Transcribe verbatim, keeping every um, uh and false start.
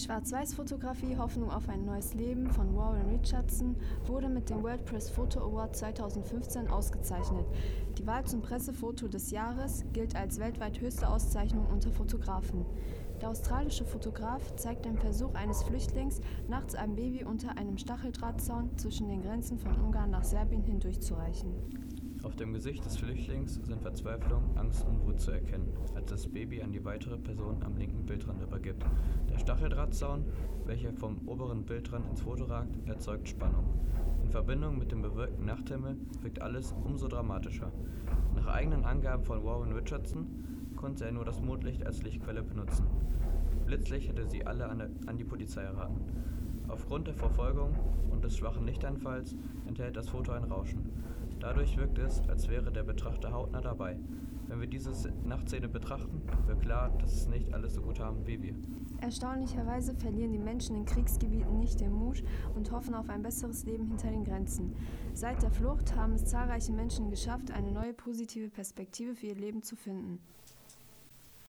Schwarz-Weiß-Fotografie Hoffnung auf ein neues Leben von Warren Richardson wurde mit dem World Press Photo Award zweitausendfünfzehn ausgezeichnet. Die Wahl zum Pressefoto des Jahres gilt als weltweit höchste Auszeichnung unter Fotografen. Der australische Fotograf zeigt den Versuch eines Flüchtlings, nachts ein Baby unter einem Stacheldrahtzaun zwischen den Grenzen von Ungarn nach Serbien hindurchzureichen. Auf dem Gesicht des Flüchtlings sind Verzweiflung, Angst und Wut zu erkennen, als das Baby an die weitere Person am linken Bildrand übergibt. Der Stacheldrahtzaun, welcher vom oberen Bildrand ins Foto ragt, erzeugt Spannung. In Verbindung mit dem bewölkten Nachthimmel wirkt alles umso dramatischer. Nach eigenen Angaben von Warren Richardson konnte er nur das Mondlicht als Lichtquelle benutzen. Blitzlicht hätte sie alle an, der, an die Polizei erraten. Aufgrund der Verfolgung und des schwachen Lichtanfalls enthält das Foto ein Rauschen. Dadurch wirkt es, als wäre der Betrachter hautnah dabei. Wenn wir diese Nachtszene betrachten, wird klar, dass es nicht alles so gut haben wie wir. Erstaunlicherweise verlieren die Menschen in Kriegsgebieten nicht den Mut und hoffen auf ein besseres Leben hinter den Grenzen. Seit der Flucht haben es zahlreiche Menschen geschafft, eine neue positive Perspektive für ihr Leben zu finden.